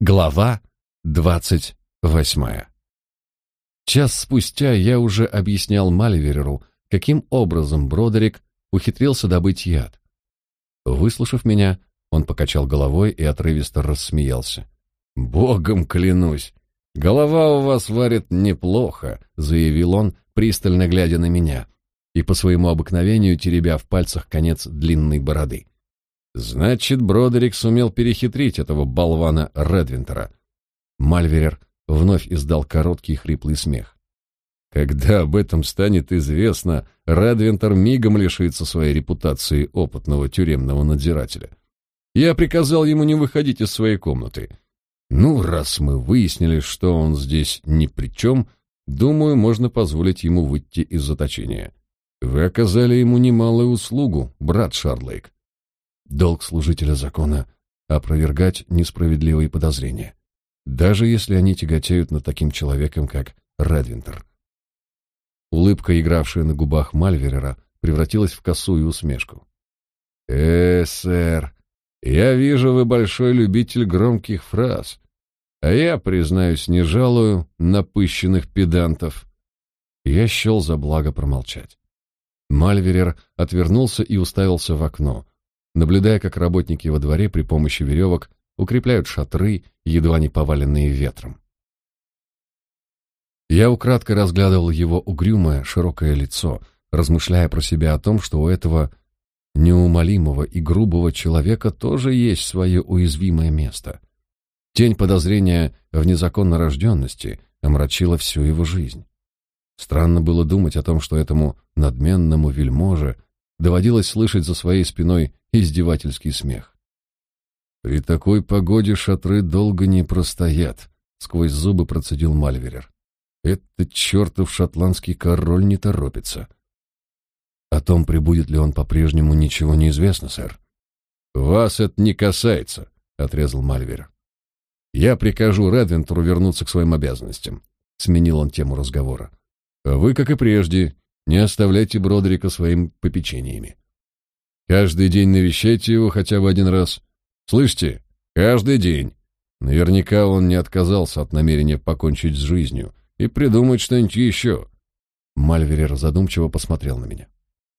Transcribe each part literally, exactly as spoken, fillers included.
Глава двадцать восьмая. Час спустя я уже объяснял Мальвереру, каким образом Бродерик ухитрился добыть яд. Выслушав меня, он покачал головой и отрывисто рассмеялся. «Богом клянусь, голова у вас варит неплохо», — заявил он, пристально глядя на меня и по своему обыкновению теребя в пальцах конец длинной бороды. «Значит, Бродерик сумел перехитрить этого болвана Редвинтера». Мальверер вновь издал короткий хриплый смех. «Когда об этом станет известно, Редвинтер мигом лишится своей репутации опытного тюремного надзирателя. Я приказал ему не выходить из своей комнаты. Ну, раз мы выяснили, что он здесь ни при чем, думаю, можно позволить ему выйти из заточения. Вы оказали ему немалую услугу, брат Шардлейк. Долг служителя закона — опровергать несправедливые подозрения, даже если они тяготеют над таким человеком, как Редвинтер». Улыбка, игравшая на губах Мальверера, превратилась в косую усмешку. «Э, сэр, я вижу, вы большой любитель громких фраз, а я, признаюсь, не жалую напыщенных педантов». Я счел за благо промолчать. Мальверер отвернулся и уставился в окно, наблюдая, как работники во дворе при помощи веревок укрепляют шатры, едва не поваленные ветром. Я украдкой разглядывал его угрюмое, широкое лицо, размышляя про себя о том, что у этого неумолимого и грубого человека тоже есть свое уязвимое место. Тень подозрения в незаконно рожденности омрачила всю его жизнь. Странно было думать о том, что этому надменному вельможе доводилось слышать за своей спиной издевательский смех. «При такой погоде шатры долго не простоят», — сквозь зубы процедил Мальверер. «Этот чертов шотландский король не торопится». «О том, прибудет ли он по-прежнему, ничего не известно, сэр». «Вас это не касается», — отрезал Мальверер. «Я прикажу Редвинтеру вернуться к своим обязанностям», — сменил он тему разговора. «А вы, как и прежде, не оставляйте Бродерика своими попечениями. Каждый день навещайте его хотя бы один раз. Слышите? Каждый день. Наверняка он не отказался от намерения покончить с жизнью и придумать что-нибудь еще». Мальверер задумчиво посмотрел на меня.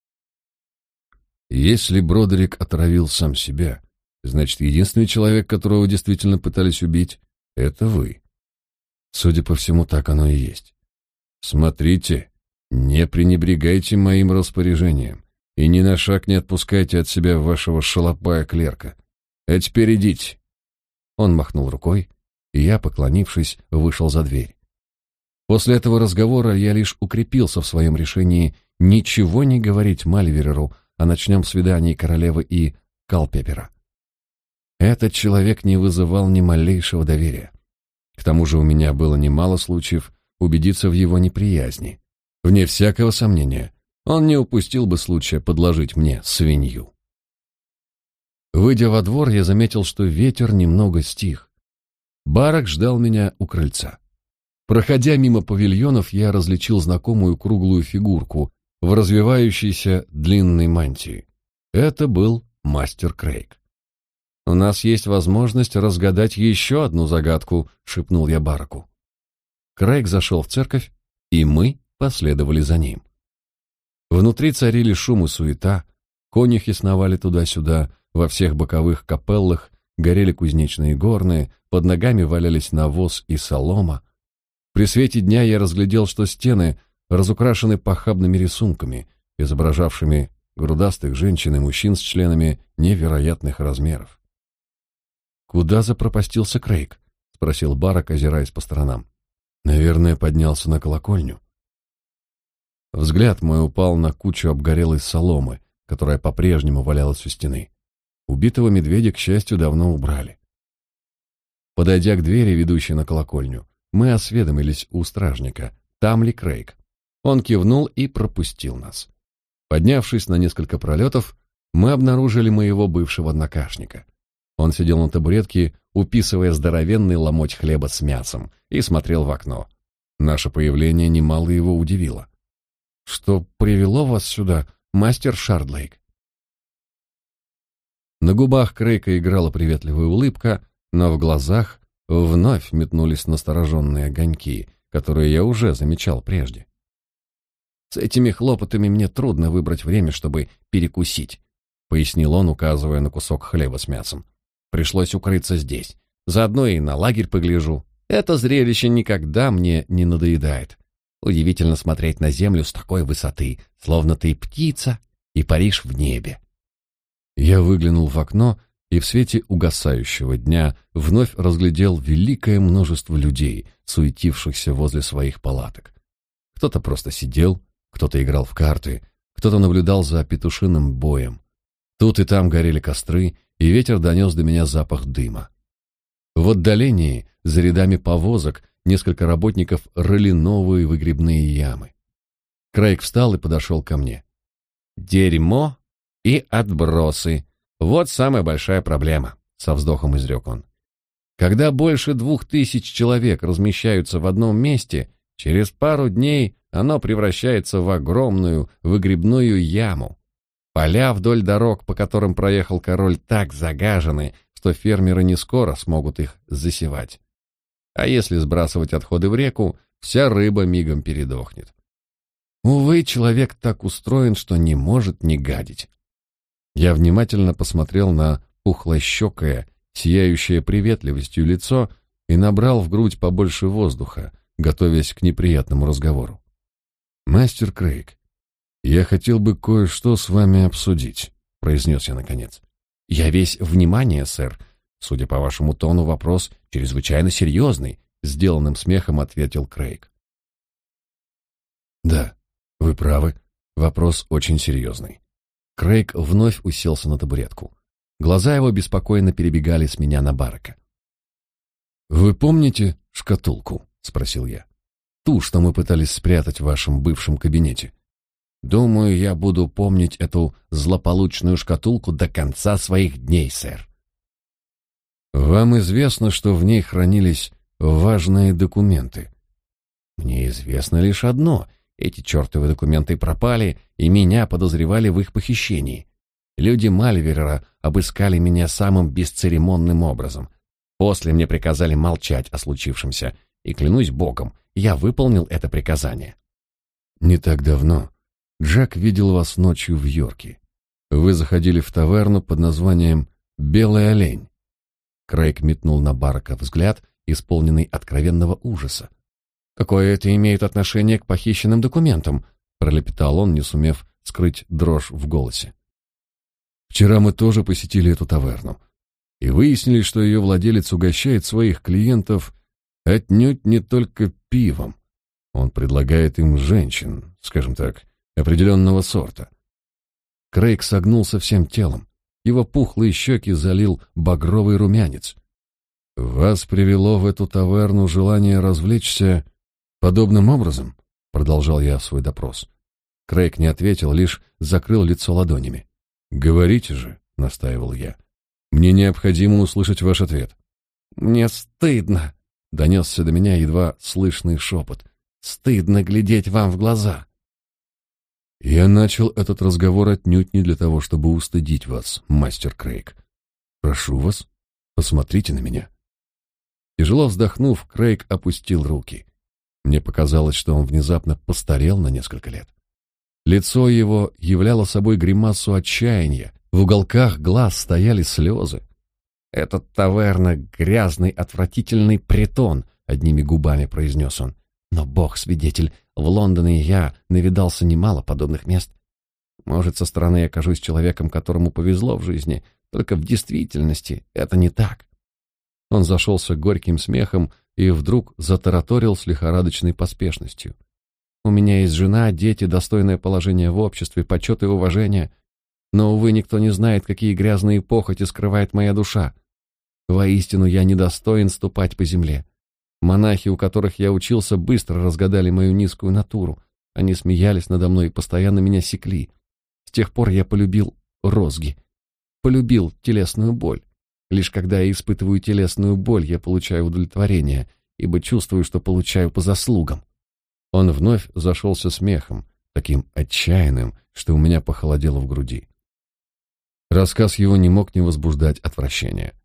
«Если Бродерик отравил сам себя, значит, единственный человек, которого действительно пытались убить, — это вы. Судя по всему, так оно и есть. Смотрите, не пренебрегайте моим распоряжением и ни на шаг не отпускайте от себя вашего шалопая-клерка. А теперь идите». Он махнул рукой, и я, поклонившись, вышел за дверь. После этого разговора я лишь укрепился в своем решении ничего не говорить Мальвереру о ночном свидании королевы и Калпепера. Этот человек не вызывал ни малейшего доверия. К тому же у меня было немало случаев убедиться в его неприязни. Вне всякого сомнения, он не упустил бы случая подложить мне свинью. Выйдя во двор, я заметил, что ветер немного стих. Барак ждал меня у крыльца. Проходя мимо павильонов, я различил знакомую круглую фигурку в развивающейся длинной мантии. Это был мастер Крейг. «У нас есть возможность разгадать еще одну загадку», — шепнул я Бараку. Крейг зашел в церковь, и мы последовали за ним. Внутри царили шум и суета, конюхи сновали туда-сюда, во всех боковых капеллах горели кузнечные горны, под ногами валялись навоз и солома. При свете дня я разглядел, что стены разукрашены похабными рисунками, изображавшими грудастых женщин и мужчин с членами невероятных размеров. «Куда запропастился Крейг?» — спросил Барак, озираясь по сторонам. «Наверное, поднялся на колокольню». Взгляд мой упал на кучу обгорелой соломы, которая по-прежнему валялась у стены. Убитого медведя, к счастью, давно убрали. Подойдя к двери, ведущей на колокольню, мы осведомились у стражника, там ли Крейг. Он кивнул и пропустил нас. Поднявшись на несколько пролетов, мы обнаружили моего бывшего однокашника. Он сидел на табуретке, уписывая здоровенный ломоть хлеба с мясом, и смотрел в окно. Наше появление немало его удивило. «Что привело вас сюда, мастер Шардлейк?» На губах Крейга играла приветливая улыбка, но в глазах вновь метнулись настороженные огоньки, которые я уже замечал прежде. «С этими хлопотами мне трудно выбрать время, чтобы перекусить», — пояснил он, указывая на кусок хлеба с мясом. «Пришлось укрыться здесь. Заодно и на лагерь погляжу. Это зрелище никогда мне не надоедает. Удивительно смотреть на землю с такой высоты, словно ты птица и паришь в небе». Я выглянул в окно и в свете угасающего дня вновь разглядел великое множество людей, суетившихся возле своих палаток. Кто-то просто сидел, кто-то играл в карты, кто-то наблюдал за петушиным боем. Тут и там горели костры, и ветер донес до меня запах дыма. В отдалении, за рядами повозок, несколько работников рыли новые выгребные ямы. Крейг встал и подошел ко мне. «Дерьмо и отбросы. Вот самая большая проблема», — со вздохом изрек он. «Когда больше двух тысяч человек размещаются в одном месте, через пару дней оно превращается в огромную выгребную яму. Поля вдоль дорог, по которым проехал король, так загажены, что фермеры не скоро смогут их засевать. А если сбрасывать отходы в реку, вся рыба мигом передохнет. Увы, человек так устроен, что не может не гадить». Я внимательно посмотрел на пухлощекое, сияющее приветливостью лицо и набрал в грудь побольше воздуха, готовясь к неприятному разговору. «Мастер Крейг, я хотел бы кое-что с вами обсудить», — произнес я наконец. «Я весь внимание, сэр. Судя по вашему тону, вопрос чрезвычайно серьезный», — сделанным смехом ответил Крейг. «Да, вы правы, вопрос очень серьезный». Крейг вновь уселся на табуретку. Глаза его беспокойно перебегали с меня на Барака. «Вы помните шкатулку?» — спросил я. «Ту, что мы пытались спрятать в вашем бывшем кабинете». «Думаю, я буду помнить эту злополучную шкатулку до конца своих дней, сэр». «Вам известно, что в ней хранились важные документы?» «Мне известно лишь одно. Эти чертовы документы пропали, и меня подозревали в их похищении. Люди Мальверера обыскали меня самым бесцеремонным образом. После мне приказали молчать о случившемся, и, клянусь богом, я выполнил это приказание». «Не так давно Джек видел вас ночью в Йорке. Вы заходили в таверну под названием «Белый олень». Крейг метнул на Барака взгляд, исполненный откровенного ужаса. «Какое это имеет отношение к похищенным документам?» — пролепетал он, не сумев скрыть дрожь в голосе. «Вчера мы тоже посетили эту таверну и выяснили, что ее владелец угощает своих клиентов отнюдь не только пивом. Он предлагает им женщин, скажем так, определенного сорта». Крейг согнулся всем телом. Его пухлые щеки залил багровый румянец. «Вас привело в эту таверну желание развлечься подобным образом?» — продолжал я свой допрос. Крейг не ответил, лишь закрыл лицо ладонями. «Говорите же», — настаивал я. «Мне необходимо услышать ваш ответ». «Мне стыдно», — донесся до меня едва слышный шепот. «Стыдно глядеть вам в глаза». «Я начал этот разговор отнюдь не для того, чтобы устыдить вас, мастер Крейг. Прошу вас, посмотрите на меня». Тяжело вздохнув, Крейг опустил руки. Мне показалось, что он внезапно постарел на несколько лет. Лицо его являло собой гримасу отчаяния, в уголках глаз стояли слезы. «Этот таверна — грязный, отвратительный притон», — одними губами произнес он. «Но, бог свидетель, в Лондоне я навидался немало подобных мест. Может, со стороны я кажусь человеком, которому повезло в жизни, только в действительности это не так». Он зашелся горьким смехом и вдруг затараторил с лихорадочной поспешностью. «У меня есть жена, дети, достойное положение в обществе, почет и уважение. Но, увы, никто не знает, какие грязные похоти скрывает моя душа. Воистину, я недостоин ступать по земле. Монахи, у которых я учился, быстро разгадали мою низкую натуру. Они смеялись надо мной и постоянно меня секли. С тех пор я полюбил розги, полюбил телесную боль. Лишь когда я испытываю телесную боль, я получаю удовлетворение, ибо чувствую, что получаю по заслугам». Он вновь зашелся смехом, таким отчаянным, что у меня похолодело в груди. Рассказ его не мог не возбуждать отвращения.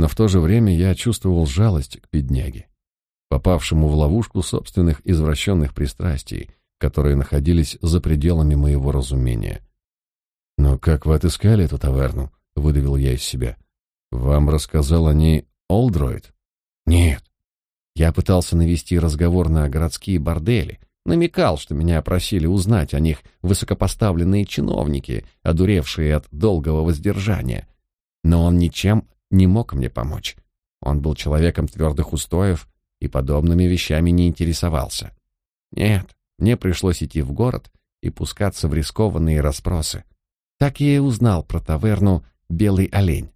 но в то же время я чувствовал жалость к бедняге, попавшему в ловушку собственных извращенных пристрастий, которые находились за пределами моего разумения. «Но как вы отыскали эту таверну?» — выдавил я из себя. «Вам рассказал о ней Олдроид?» «Нет. Я пытался навести разговор на городские бордели, намекал, что меня просили узнать о них высокопоставленные чиновники, одуревшие от долгого воздержания. Но он ничем не мог мне помочь. Он был человеком твердых устоев и подобными вещами не интересовался. Нет, мне пришлось идти в город и пускаться в рискованные расспросы. Так я и узнал про таверну «Белый олень».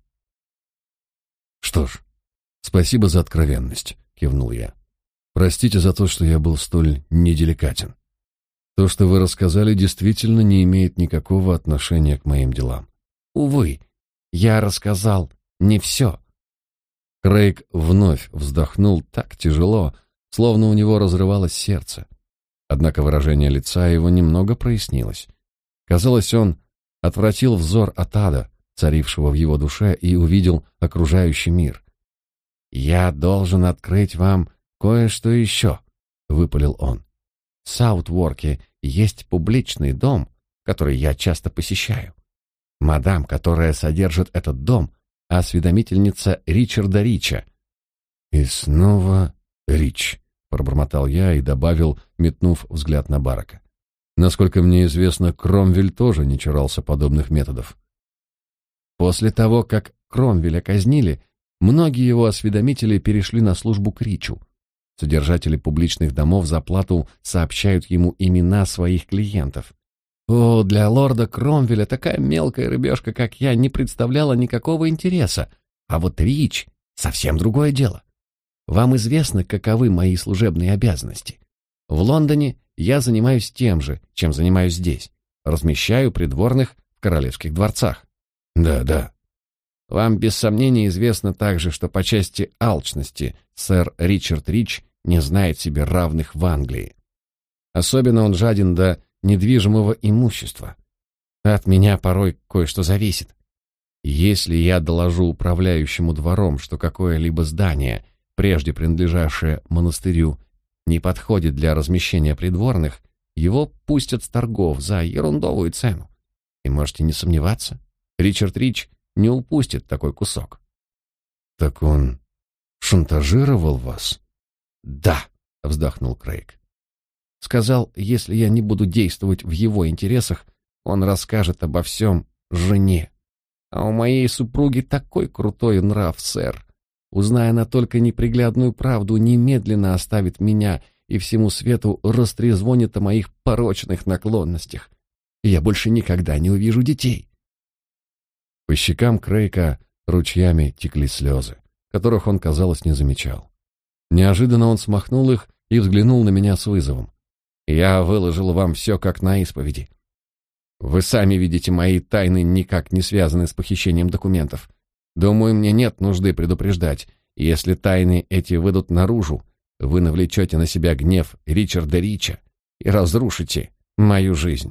«Что ж, спасибо за откровенность», — кивнул я. «Простите за то, что я был столь неделикатен. То, что вы рассказали, действительно не имеет никакого отношения к моим делам». «Увы, я рассказал не все». Крейг вновь вздохнул так тяжело, словно у него разрывалось сердце. Однако выражение лица его немного прояснилось. Казалось, он отвратил взор от ада, царившего в его душе, и увидел окружающий мир. «Я должен открыть вам кое-что еще», — выпалил он. «В Саутворке есть публичный дом, который я часто посещаю. Мадам, которая содержит этот дом, осведомительница Ричарда Рича». «И снова Рич», — пробормотал я и добавил, метнув взгляд на Барака. «Насколько мне известно, Кромвель тоже не чурался подобных методов». После того, как Кромвеля казнили, многие его осведомители перешли на службу к Ричу. Содержатели публичных домов за плату сообщают ему имена своих клиентов. О, для лорда Кромвеля такая мелкая рыбешка, как я, не представляла никакого интереса. А вот Рич — совсем другое дело. Вам известно, каковы мои служебные обязанности. В Лондоне я занимаюсь тем же, чем занимаюсь здесь. Размещаю придворных в королевских дворцах. Да, да. Вам без сомнения известно также, что по части алчности сэр Ричард Рич не знает себе равных в Англии. Особенно он жаден до недвижимого имущества. От меня порой кое-что зависит. Если я доложу управляющему двором, что какое-либо здание, прежде принадлежавшее монастырю, не подходит для размещения придворных, его пустят с торгов за ерундовую цену. И можете не сомневаться, Ричард Рич не упустит такой кусок. Так он шантажировал вас? Да, вздохнул Крейг. Сказал, если я не буду действовать в его интересах, он расскажет обо всем жене. А у моей супруги такой крутой нрав, сэр. Узная она только неприглядную правду, немедленно оставит меня и всему свету растрезвонит о моих порочных наклонностях. И я больше никогда не увижу детей. По щекам Крейга ручьями текли слезы, которых он, казалось, не замечал. Неожиданно он смахнул их и взглянул на меня с вызовом. «Я выложил вам все как на исповеди. Вы сами видите, мои тайны никак не связаны с похищением документов. Думаю, мне нет нужды предупреждать. Если тайны эти выйдут наружу, вы навлечете на себя гнев Ричарда Рича и разрушите мою жизнь».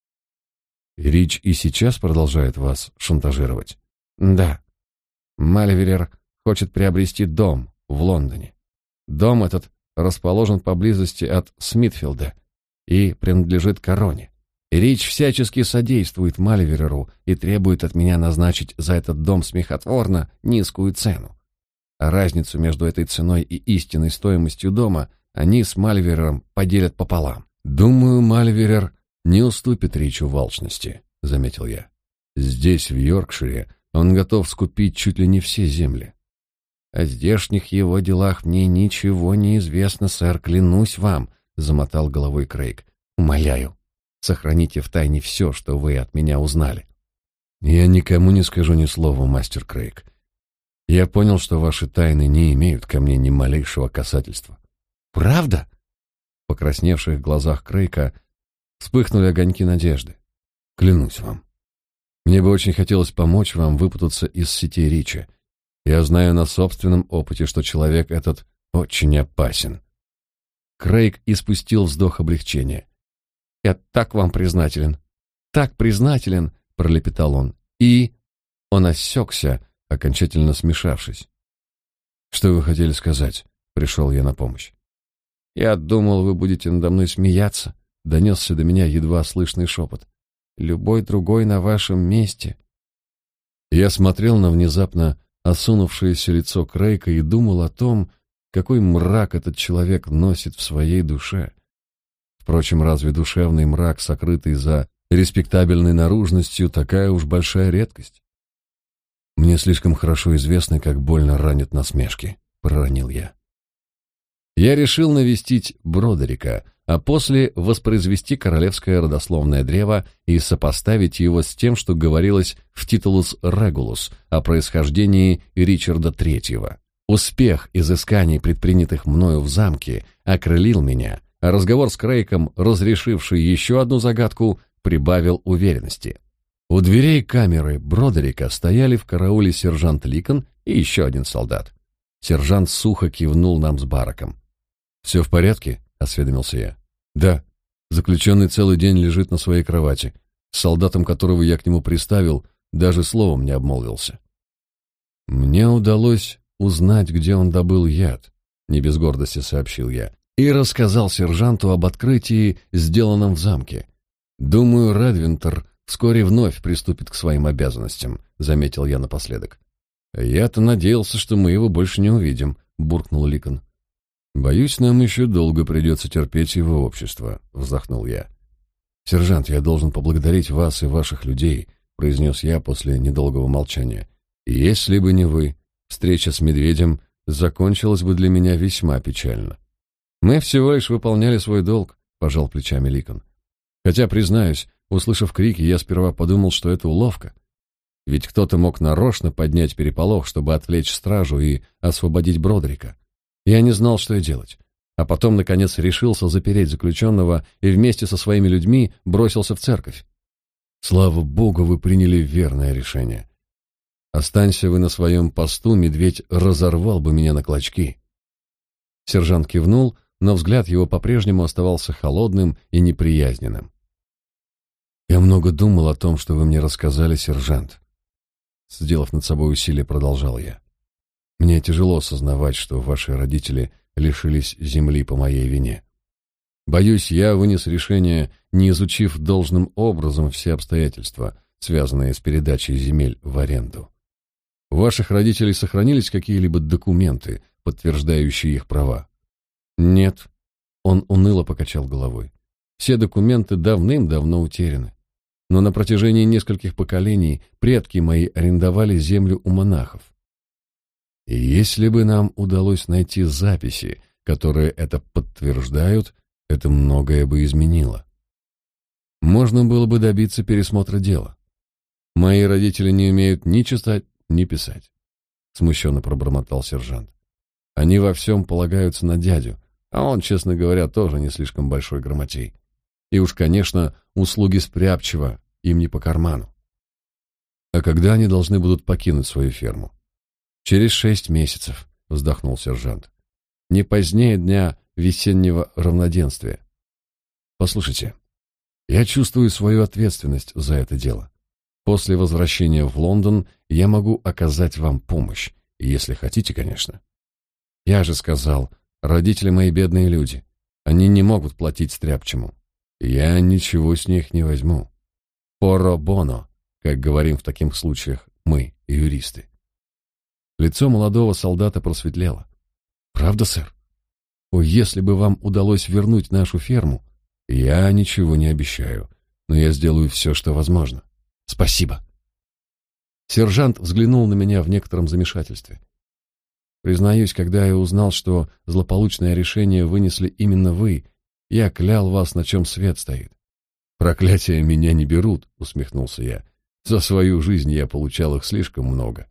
Рич и сейчас продолжает вас шантажировать? Да. Мальверер хочет приобрести дом в Лондоне. Дом этот расположен поблизости от Смитфилда и принадлежит короне. Рич всячески содействует Мальвереру и требует от меня назначить за этот дом смехотворно низкую цену. А разницу между этой ценой и истинной стоимостью дома они с Мальверером поделят пополам. Думаю, Мальверер не уступит Ричу в алчности, заметил я. Здесь, в Йоркшире, он готов скупить чуть ли не все земли. О здешних его делах мне ничего не известно, сэр, клянусь вам, замотал головой Крейг. Умоляю, сохраните в тайне все, что вы от меня узнали. Я никому не скажу ни слова, мастер Крейг. Я понял, что ваши тайны не имеют ко мне ни малейшего касательства. Правда? В покрасневших глазах Крейга вспыхнули огоньки надежды. Клянусь вам. Мне бы очень хотелось помочь вам выпутаться из сетей Рича. Я знаю на собственном опыте, что человек этот очень опасен. Крейг испустил вздох облегчения. «Я так вам признателен, так признателен», — пролепетал он. И он осекся, окончательно смешавшись. «Что вы хотели сказать?» — пришел я на помощь. «Я думал, вы будете надо мной смеяться», — донесся до меня едва слышный шепот. «Любой другой на вашем месте». Я смотрел на внезапно осунувшееся лицо Крейка и думал о том, какой мрак этот человек носит в своей душе. Впрочем, разве душевный мрак, сокрытый за респектабельной наружностью, такая уж большая редкость? «Мне слишком хорошо известно, как больно ранят насмешки», — проронил я. Я решил навестить Бродерика, а после воспроизвести королевское родословное древо и сопоставить его с тем, что говорилось в Титулус Регулус о происхождении Ричарда Третьего. Успех изысканий, предпринятых мною в замке, окрылил меня, а разговор с Крейком, разрешивший еще одну загадку, прибавил уверенности. У дверей камеры Бродерика стояли в карауле сержант Ликон и еще один солдат. Сержант сухо кивнул нам с Бараком. «Все в порядке?» — осведомился я. «Да. Заключенный целый день лежит на своей кровати. С солдатом, которого я к нему приставил, даже словом не обмолвился». «Мне удалось узнать, где он добыл яд», — не без гордости сообщил я, и рассказал сержанту об открытии, сделанном в замке. «Думаю, Редвинтер вскоре вновь приступит к своим обязанностям», — заметил я напоследок. «Я-то надеялся, что мы его больше не увидим», — буркнул Ликон. «Боюсь, нам еще долго придется терпеть его общество», — вздохнул я. «Сержант, я должен поблагодарить вас и ваших людей», — произнес я после недолгого молчания. «Если бы не вы, встреча с медведем закончилась бы для меня весьма печально». «Мы всего лишь выполняли свой долг», — пожал плечами Ликон. «Хотя, признаюсь, услышав крики, я сперва подумал, что это уловка. Ведь кто-то мог нарочно поднять переполох, чтобы отвлечь стражу и освободить Бродерика. Я не знал, что и делать. А потом, наконец, решился запереть заключенного и вместе со своими людьми бросился в церковь. Слава богу, вы приняли верное решение. Останься вы на своем посту, медведь разорвал бы меня на клочки». Сержант кивнул, но взгляд его по-прежнему оставался холодным и неприязненным. «Я много думал о том, что вы мне рассказали, сержант». Сделав над собой усилие, продолжал я. «Мне тяжело осознавать, что ваши родители лишились земли по моей вине. Боюсь, я вынес решение, не изучив должным образом все обстоятельства, связанные с передачей земель в аренду. У ваших родителей сохранились какие-либо документы, подтверждающие их права?» «Нет», — он уныло покачал головой. «Все документы давным-давно утеряны. Но на протяжении нескольких поколений предки мои арендовали землю у монахов. И если бы нам удалось найти записи, которые это подтверждают, это многое бы изменило. Можно было бы добиться пересмотра дела. Мои родители не умеют ни читать, ни писать», — смущенно пробормотал сержант. «Они во всем полагаются на дядю, а он, честно говоря, тоже не слишком большой грамотей. И уж, конечно, услуги стряпчего им не по карману». «А когда они должны будут покинуть свою ферму?» «Через шесть месяцев», — вздохнул сержант. «Не позднее дня весеннего равноденствия. Послушайте, я чувствую свою ответственность за это дело. После возвращения в Лондон я могу оказать вам помощь, если хотите, конечно. Я же сказал, родители мои бедные люди. Они не могут платить стряпчему. Я ничего с них не возьму. Поро боно, как говорим в таких случаях мы, юристы». Лицо молодого солдата просветлело. «Правда, сэр? О, если бы вам удалось вернуть нашу ферму, я ничего не обещаю, но я сделаю все, что возможно. Спасибо». Сержант взглянул на меня в некотором замешательстве. «Признаюсь, когда я узнал, что злополучное решение вынесли именно вы, я клял вас, на чем свет стоит». «Проклятия меня не берут», — усмехнулся я. «За свою жизнь я получал их слишком много.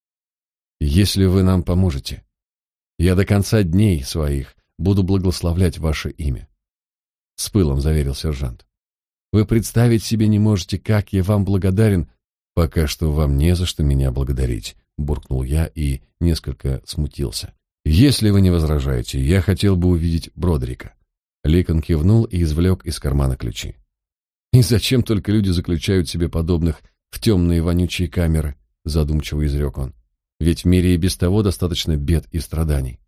Если вы нам поможете, я до конца дней своих буду благословлять ваше имя», — с пылом заверил сержант. «Вы представить себе не можете, как я вам благодарен». «Пока что вам не за что меня благодарить», — буркнул я и несколько смутился. «Если вы не возражаете, я хотел бы увидеть Бродерика». Ликон кивнул и извлек из кармана ключи. «И зачем только люди заключают себе подобных в темные вонючие камеры?» — задумчиво изрек он. ведь в мире и без того достаточно бед и страданий.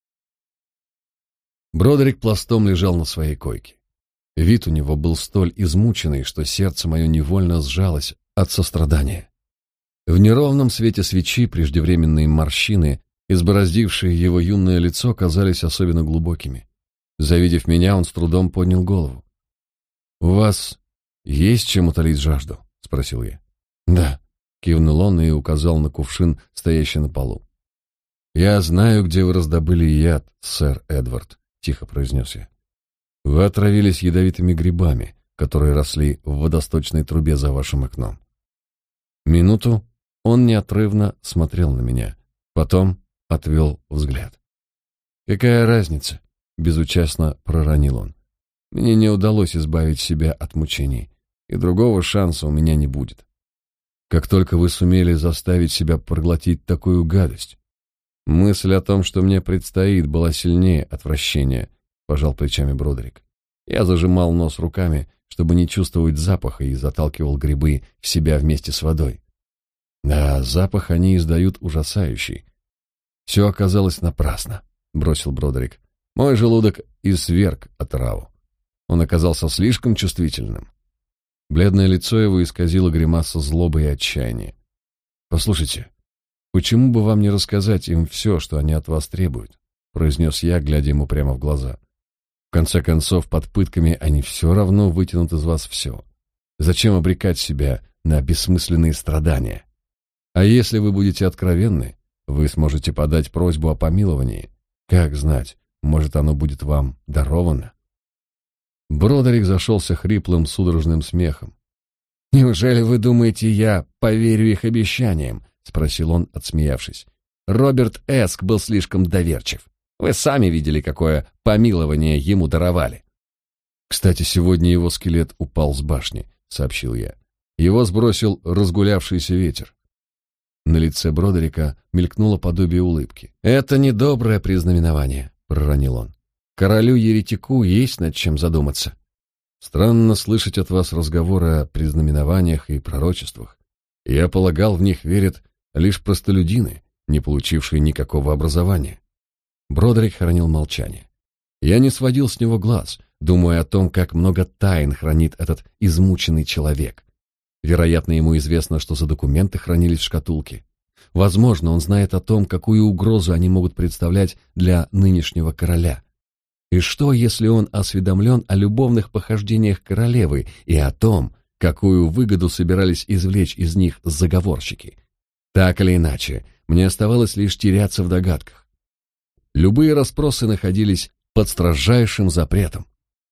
Бродерик пластом лежал на своей койке. Вид у него был столь измученный, что сердце мое невольно сжалось от сострадания. В неровном свете свечи преждевременные морщины, избороздившие его юное лицо, казались особенно глубокими. Завидев меня, он с трудом поднял голову. «У вас есть чем утолить жажду?» — спросил я. «Да», — кивнул он и указал на кувшин, стоящий на полу. «Я знаю, где вы раздобыли яд, сэр Эдвард», — тихо произнес я. «Вы отравились ядовитыми грибами, которые росли в водосточной трубе за вашим окном». Минуту он неотрывно смотрел на меня, потом отвел взгляд. «Какая разница?» — безучастно проронил он. «Мне не удалось избавить себя от мучений, и другого шанса у меня не будет. Как только вы сумели заставить себя проглотить такую гадость». Мысль о том, что мне предстоит, была сильнее отвращения, пожал плечами Бродерик. Я зажимал нос руками, чтобы не чувствовать запаха, и заталкивал грибы в себя вместе с водой. Да, запах они издают ужасающий. Все оказалось напрасно, бросил Бродерик. Мой желудок изверг отраву. Он оказался слишком чувствительным. Бледное лицо его исказило гримаса злобы и отчаяния. Послушайте, почему бы вам не рассказать им все, что они от вас требуют? Произнес я, глядя ему прямо в глаза. В конце концов, под пытками они все равно вытянут из вас все. Зачем обрекать себя на бессмысленные страдания? А если вы будете откровенны, вы сможете подать просьбу о помиловании. Как знать, может, оно будет вам даровано? Бродерик зашелся хриплым судорожным смехом. «Неужели вы думаете, я поверю их обещаниям?» — спросил он, отсмеявшись. «Роберт Эск был слишком доверчив. Вы сами видели, какое помилование ему даровали». «Кстати, сегодня его скелет упал с башни», — сообщил я. «Его сбросил разгулявшийся ветер». На лице Бродерика мелькнуло подобие улыбки. «Это недоброе признаменование», — проронил он. «Королю-еретику есть над чем задуматься». «Странно слышать от вас разговоры о признаменованиях и пророчествах. Я полагал, в них верят лишь простолюдины, не получившие никакого образования». Бродерик хранил молчание. Я не сводил с него глаз, думая о том, как много тайн хранит этот измученный человек. Вероятно, ему известно, что за документы хранились в шкатулке. Возможно, он знает о том, какую угрозу они могут представлять для нынешнего короля. И что, если он осведомлен о любовных похождениях королевы и о том, какую выгоду собирались извлечь из них заговорщики? Так или иначе, мне оставалось лишь теряться в догадках. Любые расспросы находились под строжайшим запретом.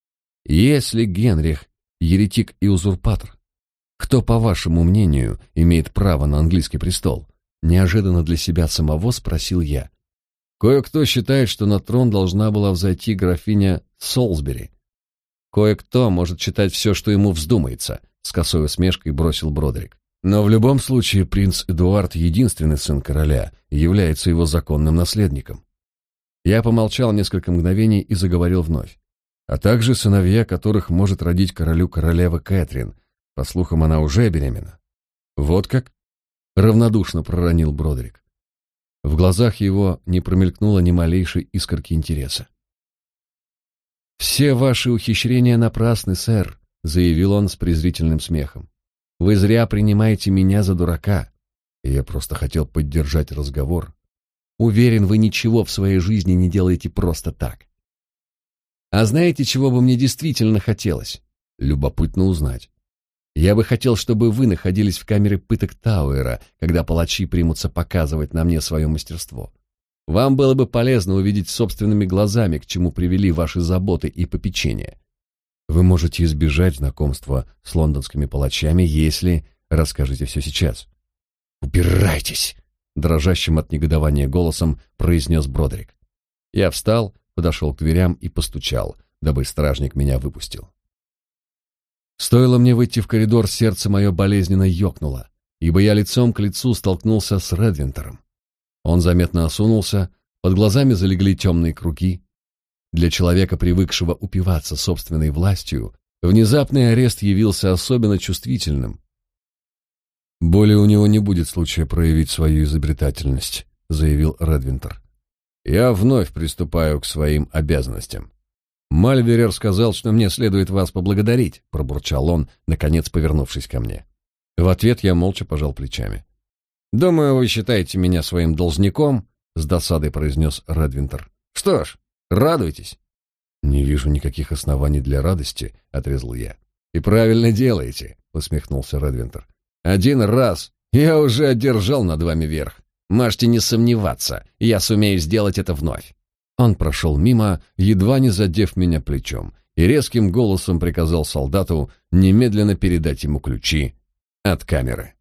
Если Генрих — еретик и узурпатор, кто, по вашему мнению, имеет право на английский престол? Неожиданно для себя самого спросил я. Кое-кто считает, что на трон должна была взойти графиня Солсбери. Кое-кто может считать все, что ему вздумается, с косой усмешкой бросил Бродерик. Но в любом случае принц Эдуард, единственный сын короля, является его законным наследником. Я помолчал несколько мгновений и заговорил вновь. А также сыновья, которых может родить королю королева Кэтрин. По слухам, она уже беременна. Вот как? Равнодушно проронил Бродерик. В глазах его не промелькнуло ни малейшей искорки интереса. «Все ваши ухищрения напрасны, сэр», — заявил он с презрительным смехом. «Вы зря принимаете меня за дурака. Я просто хотел поддержать разговор. Уверен, вы ничего в своей жизни не делаете просто так. А знаете, чего бы мне действительно хотелось? Любопытно узнать. Я бы хотел, чтобы вы находились в камере пыток Тауэра, когда палачи примутся показывать на мне свое мастерство. Вам было бы полезно увидеть собственными глазами, к чему привели ваши заботы и попечения. Вы можете избежать знакомства с лондонскими палачами, если расскажете все сейчас». «Убирайтесь!» — дрожащим от негодования голосом произнес Бродерик. Я встал, подошел к дверям и постучал, дабы стражник меня выпустил. Стоило мне выйти в коридор, сердце мое болезненно ёкнуло, ибо я лицом к лицу столкнулся с Редвинтером. Он заметно осунулся, под глазами залегли темные круги. Для человека, привыкшего упиваться собственной властью, внезапный арест явился особенно чувствительным. Более у него не будет случая проявить свою изобретательность, заявил Редвинтер. Я вновь приступаю к своим обязанностям. Мальверер сказал, что мне следует вас поблагодарить, пробурчал он, наконец повернувшись ко мне. В ответ я молча пожал плечами. Думаю, вы считаете меня своим должником, с досадой произнес Редвинтер. Что ж, радуйтесь. Не вижу никаких оснований для радости, отрезал я. И правильно делаете, усмехнулся Редвинтер. Один раз я уже одержал над вами верх. Можете не сомневаться, я сумею сделать это вновь. Он прошел мимо, едва не задев меня плечом, и резким голосом приказал солдату немедленно передать ему ключи от камеры.